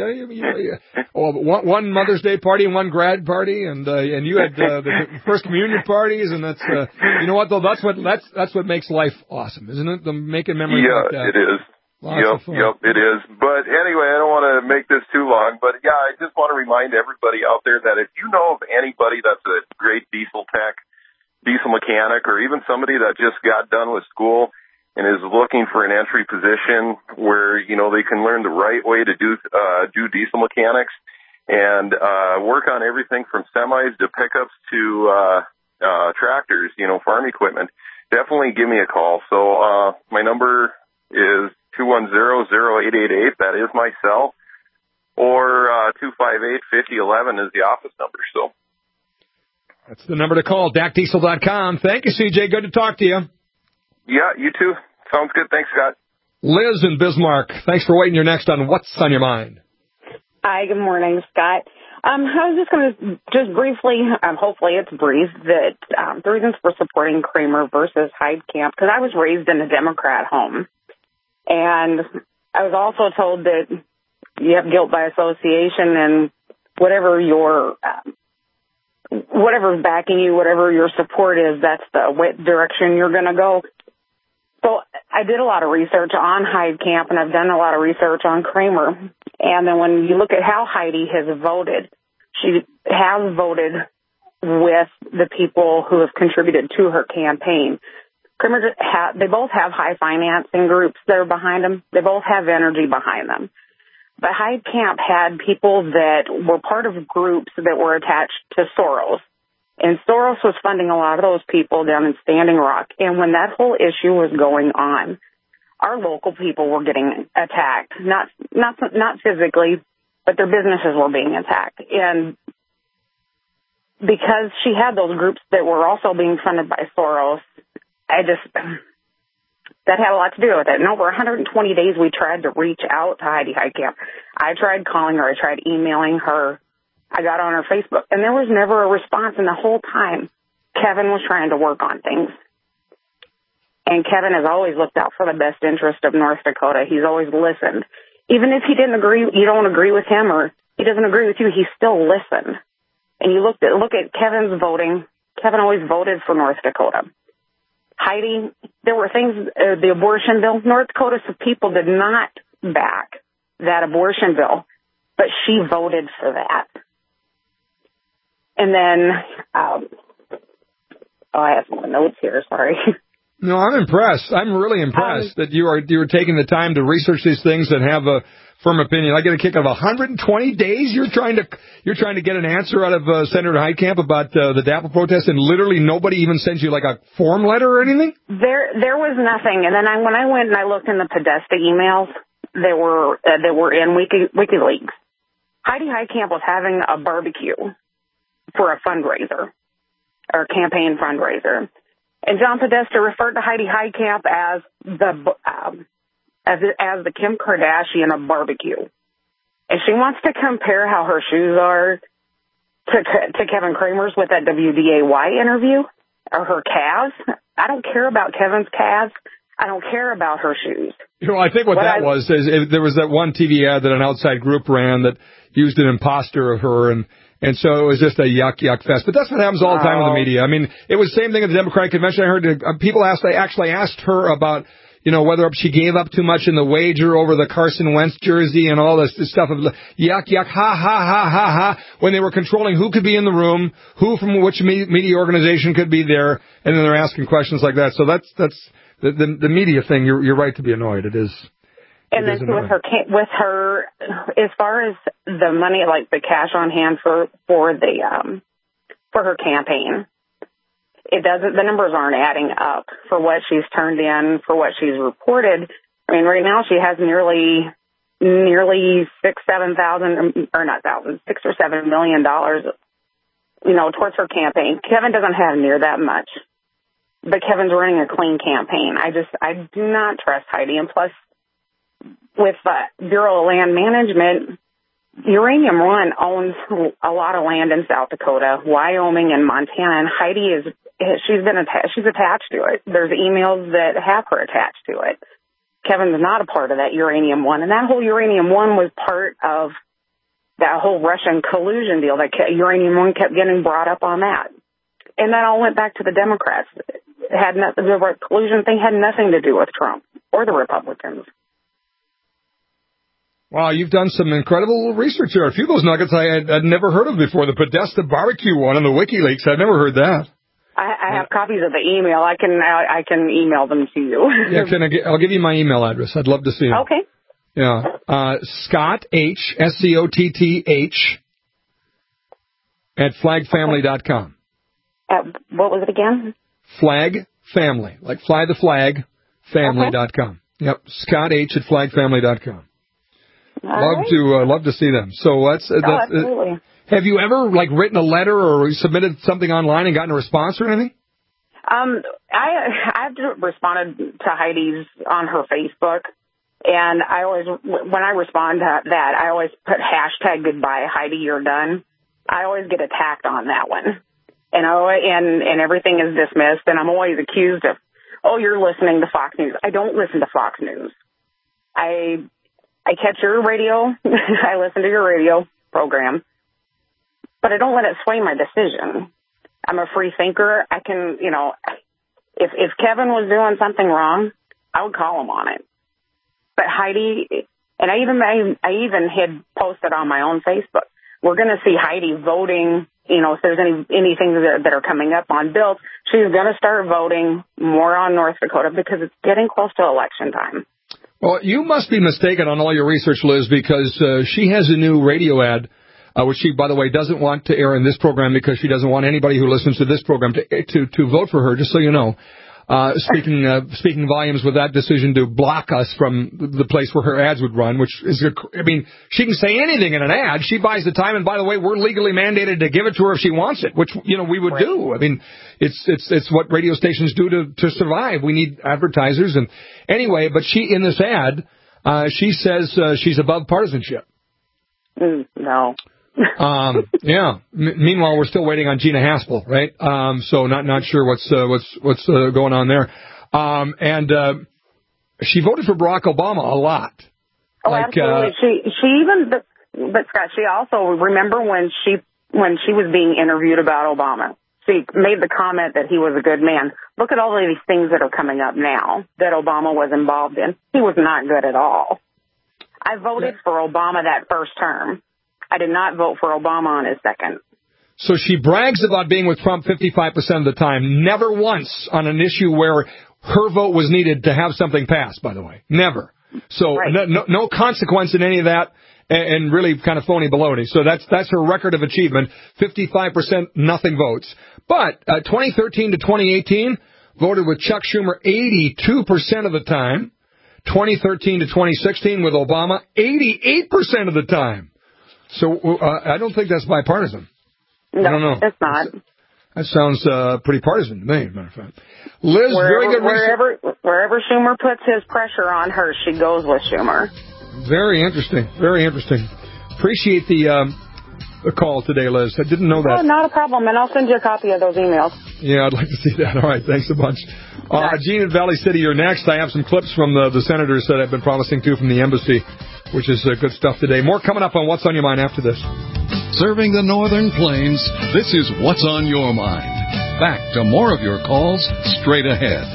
One Mother's Day party and one grad party, and you had the first communion parties, and that's you know what though, that's what makes life awesome, isn't it? The making memories like that. Yeah, it is. Yep, it is. But anyway, I don't want to make this too long, but yeah, I just want to remind everybody out there that if you know of anybody that's a great diesel tech, diesel mechanic, or even somebody that just got done with school and is looking for an entry position where, they can learn the right way to do diesel mechanics and, work on everything from semis to pickups to, tractors, farm equipment, definitely give me a call. So, my number is 210-0888. That is my cell. Or, 258-5011 is the office number. So. That's the number to call, DACDiesel.com. Thank you, CJ. Good to talk to you. Yeah, you too. Sounds good. Thanks, Scott. Liz in Bismarck. Thanks for waiting. You're next on What's on Your Mind. Hi, good morning, Scott. I was just going to just briefly, hopefully it's brief, that the reasons for supporting Kramer versus Heidkamp, because I was raised in a Democrat home. And I was also told that you have guilt by association, and whatever whatever's backing you, whatever your support is, that's the direction you're going to go. So I did a lot of research on Heidkamp, and I've done a lot of research on Kramer. And then when you look at how Heidi has voted, she has voted with the people who have contributed to her campaign. Kramer, they both have high financing groups that are behind them. They both have energy behind them. But Heidkamp had people that were part of groups that were attached to Soros. And Soros was funding a lot of those people down in Standing Rock. And when that whole issue was going on, our local people were getting attacked. Not physically, but their businesses were being attacked. And because she had those groups that were also being funded by Soros, that had a lot to do with it. And over 120 days, we tried to reach out to Heidi Heidkamp. I tried calling her. I tried emailing her. I got on her Facebook. And there was never a response. And the whole time, Kevin was trying to work on things. And Kevin has always looked out for the best interest of North Dakota. He's always listened. Even if you don't agree with him or he doesn't agree with you, he still listened. And you look at Kevin's voting. Kevin always voted for North Dakota. Heidi, there were things, the abortion bill, North Dakota's people did not back that abortion bill, but she voted for that. And then, I have some notes here, sorry. No, I'm impressed. I'm really impressed that you are taking the time to research these things and have a firm opinion. I get a kick of 120 days. You're trying to get an answer out of Senator Heidkamp about the DAPL protest, and literally nobody even sends you like a form letter or anything. There was nothing. And then when I went and I looked in the Podesta emails, they were in WikiLeaks. Heidi Heidkamp was having a barbecue for a fundraiser or a campaign fundraiser. And John Podesta referred to Heidi Heidkamp as the Kim Kardashian of barbecue. And she wants to compare how her shoes are to Kevin Kramer's with that WDAY interview or her calves. I don't care about Kevin's calves. I don't care about her shoes. You know, I think what that was is there was that one TV ad that an outside group ran that used an imposter of her, and so it was just a yuck fest. But that's what happens all the time with the media. I mean, it was the same thing at the Democratic Convention. I heard people actually asked her about, you know, whether she gave up too much in the wager over the Carson Wentz jersey and all this stuff of yuck, ha. When they were controlling who could be in the room, who from which media organization could be there, and then they're asking questions like that. So that's the media thing. You're right to be annoyed. It is. And then with her, as far as the money, like the cash on hand for her campaign, the numbers aren't adding up for what she's turned in, for what she's reported. I mean, right now she has nearly $6 or $7 million, towards her campaign. Kevin doesn't have near that much, but Kevin's running a clean campaign. I do not trust Heidi. And plus, with Bureau of Land Management, Uranium One owns a lot of land in South Dakota, Wyoming, and Montana, and Heidi she's attached to it. There's emails that have her attached to it. Kevin's not a part of that Uranium One, and that whole Uranium One was part of that whole Russian collusion deal. That Uranium One kept getting brought up on that, and that all went back to the Democrats. The collusion thing had nothing to do with Trump or the Republicans. Wow, you've done some incredible research here. A few of those nuggets I'd never heard of before. The Podesta barbecue one and the WikiLeaks. I'd never heard that. I have copies of the email. I can email them to you. Yeah, I'll give you my email address. I'd love to see them. Okay. Yeah. Scott H, SCOTTH, at flagfamily.com. What was it again? Flag Family, like fly the flag, family.com. Okay. Yep, Scott H at flagfamily.com. Love to see them. So absolutely. Have you ever written a letter or submitted something online and gotten a response or anything? I've responded to Heidi's on her Facebook, and when I respond to that, I always put hashtag goodbye Heidi, you're done. I always get attacked on that one, and everything is dismissed, and I'm always accused of, you're listening to Fox News. I don't listen to Fox News. I catch your radio. I listen to your radio program, but I don't let it sway my decision. I'm a free thinker. I can, if Kevin was doing something wrong, I would call him on it. But Heidi, and I even had posted on my own Facebook, we're going to see Heidi voting. If there's anything that are coming up on bills, she's going to start voting more on North Dakota because it's getting close to election time. Well, you must be mistaken on all your research, Liz, because she has a new radio ad, which she, by the way, doesn't want to air in this program because she doesn't want anybody who listens to this program to vote for her, just so you know. Speaking volumes with that decision to block us from the place where her ads would run, which is, she can say anything in an ad. She buys the time, and by the way, we're legally mandated to give it to her if she wants it, which, we would do. I mean, it's what radio stations do to survive. We need advertisers. And anyway, but in this ad, she says she's above partisanship. No. Yeah. Meanwhile, we're still waiting on Gina Haspel, right? So not sure what's going on there. And she voted for Barack Obama a lot. Oh, absolutely. She even, but Scott, she also, remember when she was being interviewed about Obama, she made the comment that he was a good man. Look at all of these things that are coming up now that Obama was involved in. He was not good at all. I voted for Obama that first term. I did not vote for Obama on his second. So she brags about being with Trump 55% of the time, never once on an issue where her vote was needed to have something passed, by the way. Never. So right. no consequence in any of that, and really kind of phony baloney. So that's her record of achievement, 55% nothing votes. But 2013 to 2018, voted with Chuck Schumer 82% of the time. 2013 to 2016 with Obama, 88% of the time. So I don't think that's bipartisan. No, I don't know. It's not. That sounds pretty partisan to me, as a matter of fact. Liz, very good research. Wherever Schumer puts his pressure on her, she goes with Schumer. Very interesting. Very interesting. Appreciate the the call today, Liz. I didn't know that. Oh, not a problem, and I'll send you a copy of those emails. Yeah, I'd like to see that. All right, thanks a bunch. Gene in Valley City, you're next. I have some clips from the senators that I've been promising to from the embassy, which is good stuff today. More coming up on What's on Your Mind after this. Serving the Northern Plains, this is What's on Your Mind. Back to more of your calls straight ahead.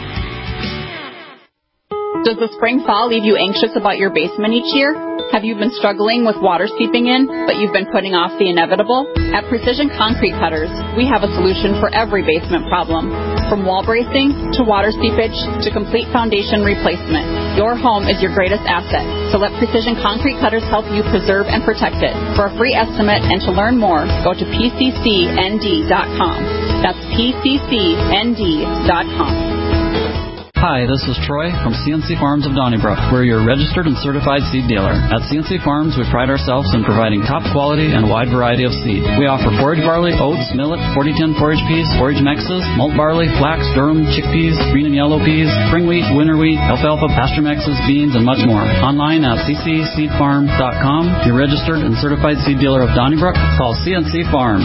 Does the spring-fall leave you anxious about your basement each year? Have you been struggling with water seeping in, but you've been putting off the inevitable? At Precision Concrete Cutters, we have a solution for every basement problem. From wall bracing to water seepage to complete foundation replacement, your home is your greatest asset. So let Precision Concrete Cutters help you preserve and protect it. For a free estimate and to learn more, go to pccnd.com. That's pccnd.com. Hi, this is Troy from CNC Farms of Donnybrook. We're your registered and certified seed dealer. At CNC Farms, we pride ourselves in providing top quality and wide variety of seed. We offer forage barley, oats, millet, 4010 forage peas, forage mixes, malt barley, flax, durum, chickpeas, green and yellow peas, spring wheat, winter wheat, alfalfa, pasture mixes, beans, and much more. Online at ccseedfarm.com. Your registered and certified seed dealer of Donnybrook. Call CNC Farms,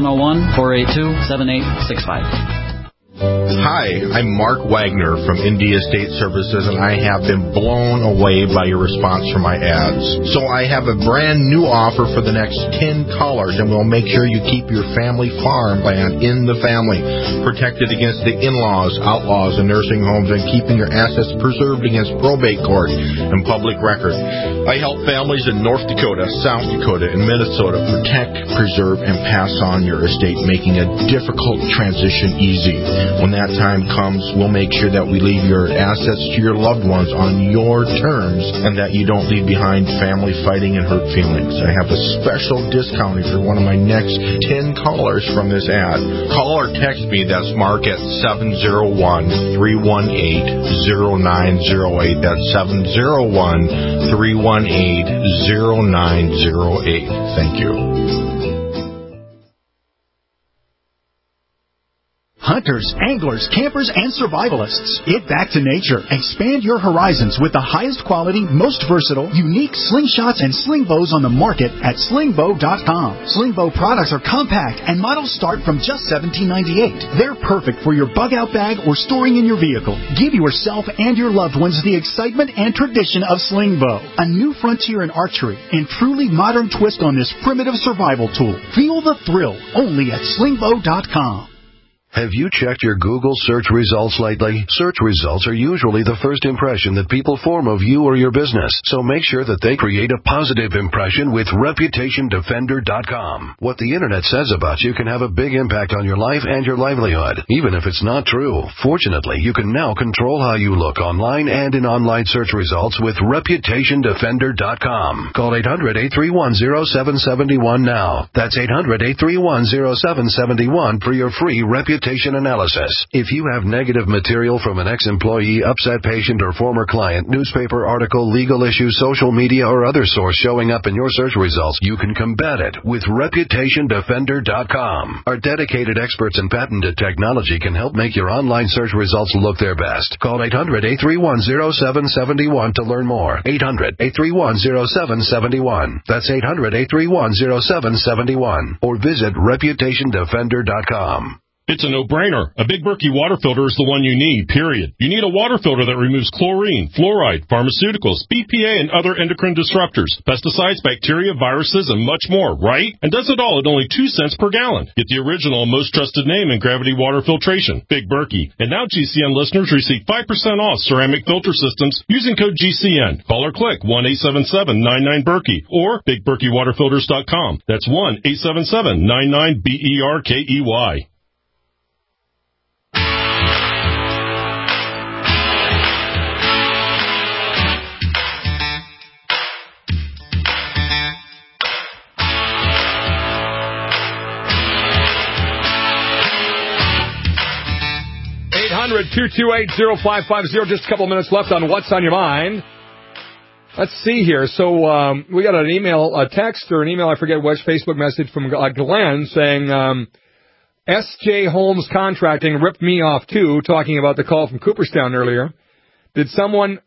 701-482-7865. Hi, I'm Mark Wagner from India State Services, and I have been blown away by your response for my ads. So I have a brand new offer for the next 10 callers, and we'll make sure you keep your family farmland in the family, protected against the in-laws, outlaws, and nursing homes, and keeping your assets preserved against probate court and public record. I help families in North Dakota, South Dakota, and Minnesota protect, preserve, and pass on your estate, making a difficult transition easy. When that time comes, we'll make sure that we leave your assets to your loved ones on your terms and that you don't leave behind family fighting and hurt feelings. I have a special discount for one of my next 10 callers from this ad. Call or text me, that's Mark, at 701-318-0908. That's 701-318-0908. Thank you. Hunters, anglers, campers, and survivalists. Get back to nature. Expand your horizons with the highest quality, most versatile, unique slingshots and sling bows on the market at slingbow.com. Slingbow products are compact and models start from just $17.98. They're perfect for your bug out bag or storing in your vehicle. Give yourself and your loved ones the excitement and tradition of Slingbow, a new frontier in archery and truly modern twist on this primitive survival tool. Feel the thrill only at slingbow.com. Have you checked your Google search results lately? Search results are usually the first impression that people form of you or your business, so make sure that they create a positive impression with ReputationDefender.com. What the Internet says about you can have a big impact on your life and your livelihood, even if it's not true. Fortunately, you can now control how you look online and in online search results with ReputationDefender.com. Call 800-831-0771 now. That's 800-831-0771 for your free reputation analysis. If you have negative material from an ex-employee, upset patient, or former client, newspaper article, legal issue, social media, or other source showing up in your search results, you can combat it with ReputationDefender.com. Our dedicated experts in patented technology can help make your online search results look their best. Call 800-831-0771 to learn more. 800-831-0771. That's 800-831-0771. Or visit ReputationDefender.com. It's a no-brainer. A Big Berkey water filter is the one you need, period. You need a water filter that removes chlorine, fluoride, pharmaceuticals, BPA, and other endocrine disruptors, pesticides, bacteria, viruses, and much more, right? And does it all at only 2 cents per gallon. Get the original and most trusted name in gravity water filtration, Big Berkey. And now GCN listeners receive 5% off ceramic filter systems using code GCN. Call or click 1-877-99-BERKEY or BigBerkeyWaterFilters.com. That's 1-877-99-BERKEY. 800-228-0550. Just a couple of minutes left on What's on Your Mind. Let's see here. So we got an email, a text or an email, I forget which, Facebook message from Glenn saying, S.J. Holmes Contracting ripped me off too, talking about the call from Cooperstown earlier. Did some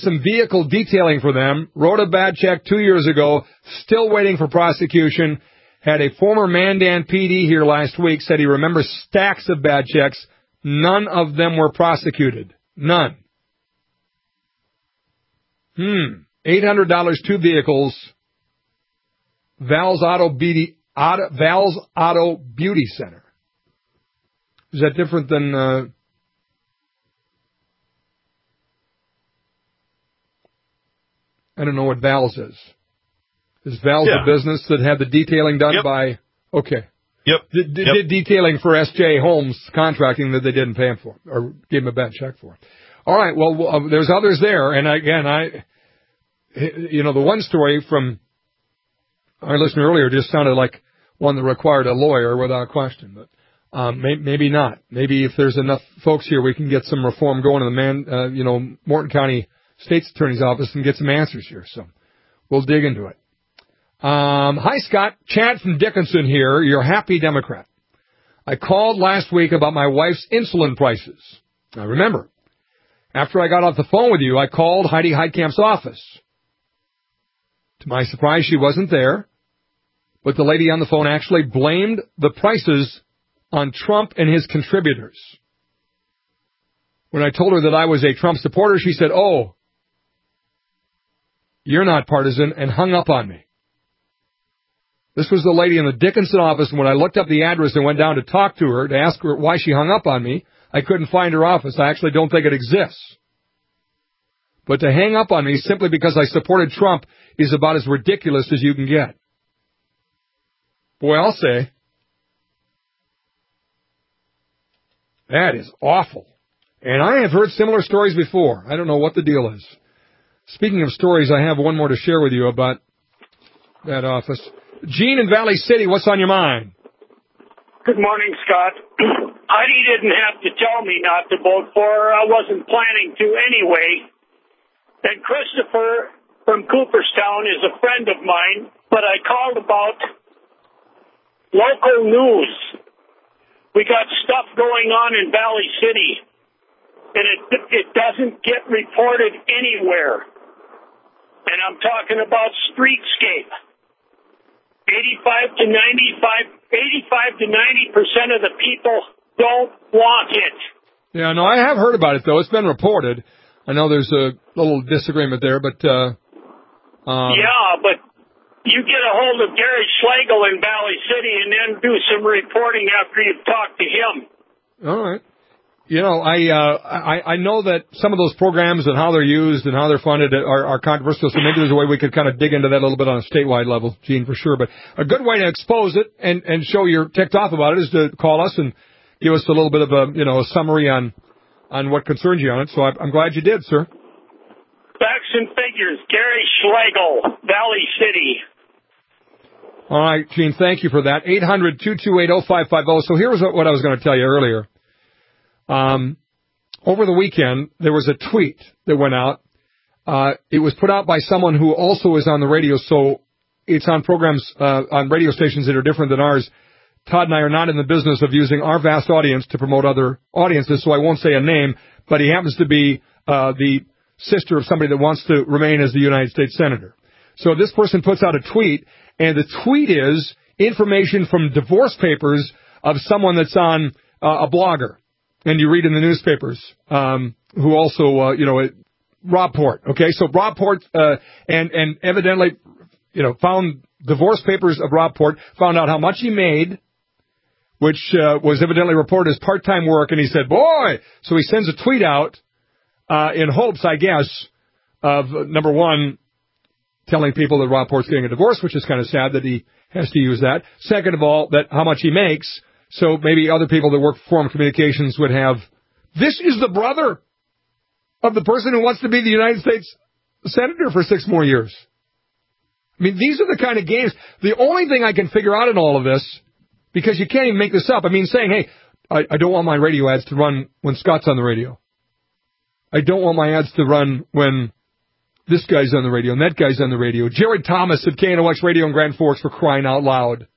vehicle detailing for them, wrote a bad check 2 years ago, still waiting for prosecution, had a former Mandan PD here last week, said he remembers stacks of bad checks. None of them were prosecuted. None. $800, 2 vehicles. Val's Auto Beauty Center. Is that different than, I don't know what Val's is. Is Val's a business that had the detailing done by, okay. Yep. Did detailing for S.J. Holmes Contracting that they didn't pay him for, or gave him a bad check for. All right, well, there's others there, and again, the one story from our listener earlier just sounded like one that required a lawyer without question, but maybe not. Maybe if there's enough folks here, we can get some reform going in the Morton County State's Attorney's Office and get some answers here. So we'll dig into it. Hi, Scott. Chad from Dickinson here. You're a happy Democrat. I called last week about my wife's insulin prices. Now remember, after I got off the phone with you, I called Heidi Heitkamp's office. To my surprise, she wasn't there, but the lady on the phone actually blamed the prices on Trump and his contributors. When I told her that I was a Trump supporter, she said, "Oh, you're not partisan," and hung up on me. This was the lady in the Dickinson office, and when I looked up the address and went down to talk to her, to ask her why she hung up on me, I couldn't find her office. I actually don't think it exists. But to hang up on me simply because I supported Trump is about as ridiculous as you can get. Boy, I'll say, that is awful. And I have heard similar stories before. I don't know what the deal is. Speaking of stories, I have one more to share with you about that office. Gene in Valley City, what's on your mind? Good morning, Scott. Heidi didn't have to tell me not to vote for her. I wasn't planning to anyway. And Christopher from Cooperstown is a friend of mine, but I called about local news. We got stuff going on in Valley City, and it doesn't get reported anywhere. And I'm talking about streetscape. 85 to 90% of the people don't want it. Yeah, no, I have heard about it, though. It's been reported. I know there's a little disagreement there, but... yeah, but you get a hold of Gary Schlegel in Valley City and then do some reporting after you've talked to him. All right. You know, I know that some of those programs and how they're used and how they're funded are controversial, so maybe there's a way we could kind of dig into that a little bit on a statewide level, Gene, for sure. But a good way to expose it and show you're ticked off about it is to call us and give us a little bit of a summary on what concerns you on it. So I'm glad you did, sir. Facts and figures, Gary Schlegel, Valley City. All right, Gene, thank you for that. 800-228-0550. So here's what I was going to tell you earlier. Over the weekend, there was a tweet that went out. It was put out by someone who also is on the radio, so it's on programs, on radio stations that are different than ours. Todd and I are not in the business of using our vast audience to promote other audiences, so I won't say a name, but he happens to be the sister of somebody that wants to remain as the United States Senator. So this person puts out a tweet, and the tweet is information from divorce papers of someone that's on a blogger. And you read in the newspapers, who also, Rob Port. Okay, so Rob Port, and evidently, found divorce papers of Rob Port, found out how much he made, which was evidently reported as part-time work, and he said, boy! So he sends a tweet out, in hopes, I guess, of, number one, telling people that Rob Port's getting a divorce, which is kind of sad that he has to use that. Second of all, that how much he makes. So maybe other people that work for Forum Communications would have, this is the brother of the person who wants to be the United States Senator for 6 more years. I mean, these are the kind of games. The only thing I can figure out in all of this, because you can't even make this up, I mean, saying, hey, I don't want my radio ads to run when Scott's on the radio. I don't want my ads to run when this guy's on the radio and that guy's on the radio. Jared Thomas at KNOX Radio in Grand Forks, for crying out loud.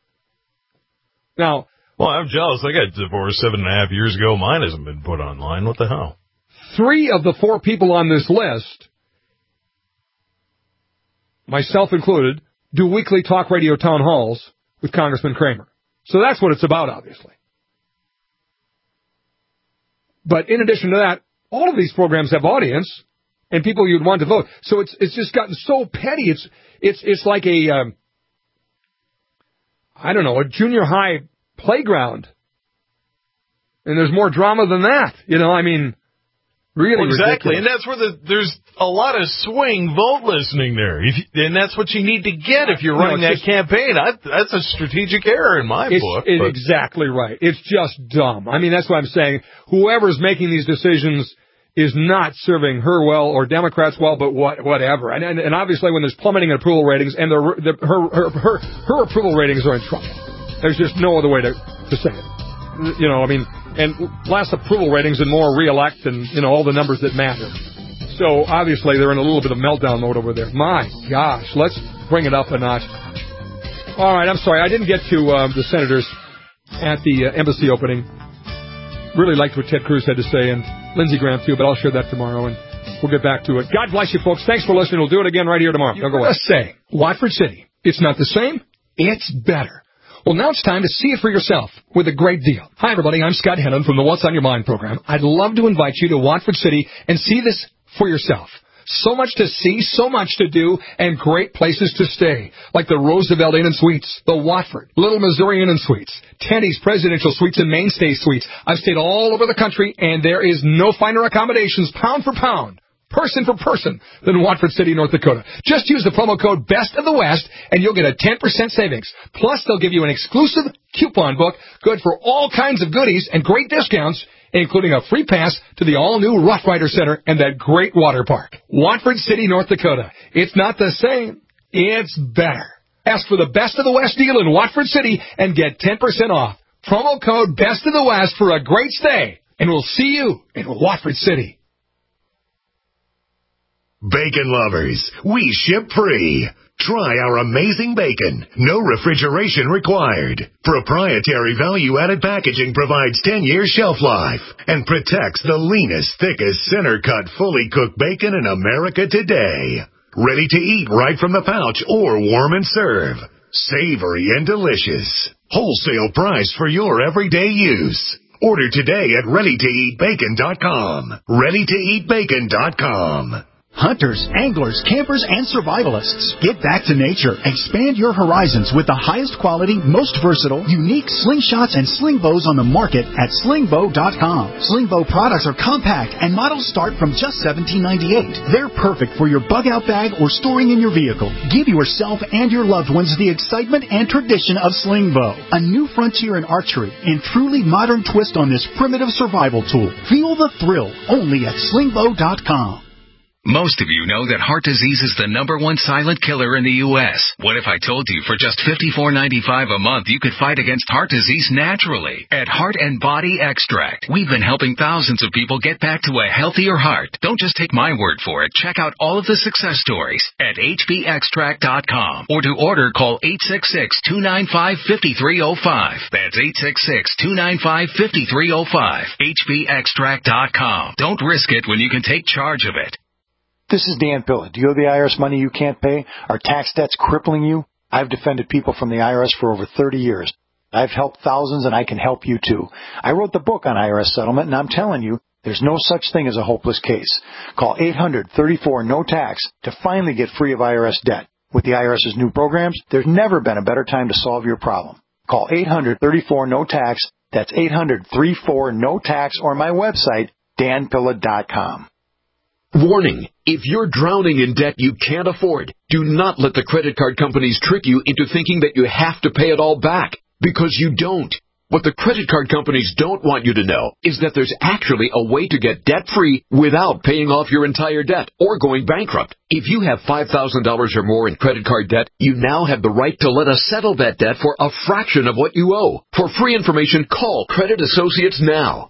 Now, well, I'm jealous. I got divorced 7.5 years ago. Mine hasn't been put online. What the hell? 3 of the 4 people on this list, myself included, do weekly talk radio town halls with Congressman Kramer. So that's what it's about, obviously. But in addition to that, all of these programs have audience and people you'd want to vote. So it's just gotten so petty. It's like a junior high playground. And there's more drama than that. Really exactly. ridiculous. And that's where there's a lot of swing vote listening there. And that's what you need to get if you're running that campaign. That's a strategic error in my book. It's exactly right. It's just dumb. That's what I'm saying. Whoever's making these decisions is not serving her well or Democrats well, but whatever. And obviously when there's plummeting in approval ratings and her approval ratings are in trouble. There's just no other way to say it. And less approval ratings and more re-elect and, all the numbers that matter. So, obviously, they're in a little bit of meltdown mode over there. My gosh, let's bring it up a notch. All right, I'm sorry, I didn't get to the senators at the embassy opening. Really liked what Ted Cruz had to say, and Lindsey Graham, too, but I'll share that tomorrow, and we'll get back to it. God bless you, folks. Thanks for listening. We'll do it again right here tomorrow. Don't go away. Say, Watford City, it's not the same, it's better. Well, now it's time to see it for yourself with a great deal. Hi, everybody. I'm Scott Hennon from the What's on Your Mind program. I'd love to invite you to Watford City and see this for yourself. So much to see, so much to do, and great places to stay, like the Roosevelt Inn and Suites, the Watford, Little Missouri Inn and Suites, Tenny's Presidential Suites, and Mainstay Suites. I've stayed all over the country, and there is no finer accommodations, pound for pound, person for person, than Watford City, North Dakota. Just use the promo code Best of the West, and you'll get a 10% savings. Plus, they'll give you an exclusive coupon book, good for all kinds of goodies and great discounts, including a free pass to the all-new Rough Rider Center and that great water park. Watford City, North Dakota. It's not the same. It's better. Ask for the Best of the West deal in Watford City and get 10% off. Promo code Best of the West for a great stay. And we'll see you in Watford City. Bacon lovers, we ship free. Try our amazing bacon. No refrigeration required. Proprietary value-added packaging provides 10 years shelf life and protects the leanest, thickest, center-cut, fully cooked bacon in America today. Ready to eat right from the pouch or warm and serve. Savory and delicious. Wholesale price for your everyday use. Order today at ReadyToEatBacon.com. ReadyToEatBacon.com. Hunters, anglers, campers, and survivalists. Get back to nature. Expand your horizons with the highest quality, most versatile, unique slingshots and sling bows on the market at slingbow.com. Slingbow products are compact and models start from just $17.98. They're perfect for your bug out bag or storing in your vehicle. Give yourself and your loved ones the excitement and tradition of Slingbow, a new frontier in archery and truly modern twist on this primitive survival tool. Feel the thrill only at slingbow.com. Most of you know that heart disease is the #1 silent killer in the U.S. What if I told you for just $54.95 a month you could fight against heart disease naturally? At Heart and Body Extract, we've been helping thousands of people get back to a healthier heart. Don't just take my word for it. Check out all of the success stories at hbextract.com. Or to order, call 866-295-5305. That's 866-295-5305. hbextract.com. Don't risk it when you can take charge of it. This is Dan Pilla. Do you owe the IRS money you can't pay? Are tax debts crippling you? I've defended people from the IRS for over 30 years. I've helped thousands, and I can help you too. I wrote the book on IRS settlement, and I'm telling you, there's no such thing as a hopeless case. Call 800-34-NO-TAX to finally get free of IRS debt. With the IRS's new programs, there's never been a better time to solve your problem. Call 800-34-NO-TAX. That's 800-34-NO-TAX, or my website, danpilla.com. Warning, if you're drowning in debt you can't afford, do not let the credit card companies trick you into thinking that you have to pay it all back, because you don't. What the credit card companies don't want you to know is that there's actually a way to get debt-free without paying off your entire debt or going bankrupt. If you have $5,000 or more in credit card debt, you now have the right to let us settle that debt for a fraction of what you owe. For free information, call Credit Associates now.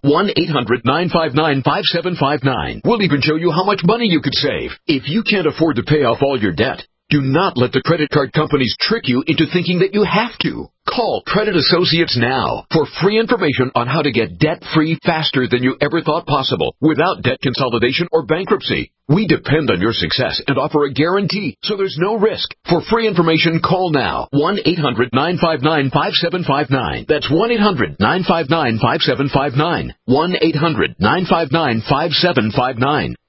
1-800-959-5759. We'll even show you how much money you could save. If you can't afford to pay off all your debt, Do not let the credit card companies trick you into thinking that you have to. Call Credit Associates now for free information on how to get debt-free faster than you ever thought possible without debt consolidation or bankruptcy. We depend on your success and offer a guarantee, so there's no risk. For free information, call now. 1-800-959-5759. That's 1-800-959-5759. 1-800-959-5759.